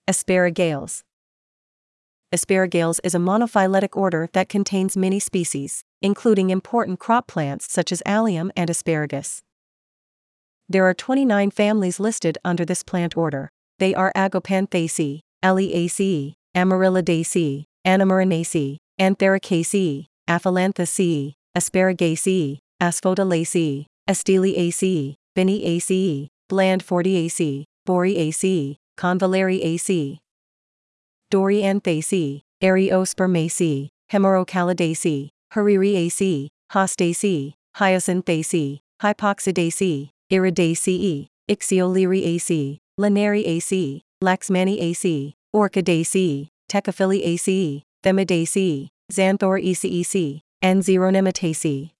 Asparagales. Asparagales is a monophyletic order that contains many species, including important crop plants such as allium and asparagus. There are 29 families listed under this plant order. They are Agopanthaceae, Elaceae, Amaryllidaceae, Anamarinaceae, Antheracaceae, Aphylanthaceae, Asparagaceae, Asphodelaceae, Asteleaceae, Biniaceae, Blandfordiaceae, Boreaceae, Convalariaceae, Dorianthaceae, Areospermaceae, Hemerocallidaceae, Herreriaceae, Hostaceae, Hyacinthaceae, Hypoxidaceae, Iridaceae, Ixioleriaceae, Linariaceae, Laxmaniaceae, Orchidaceae, Tecophyllaceae, Themidaceae, Xanthoraceae, and Xeronemataceae.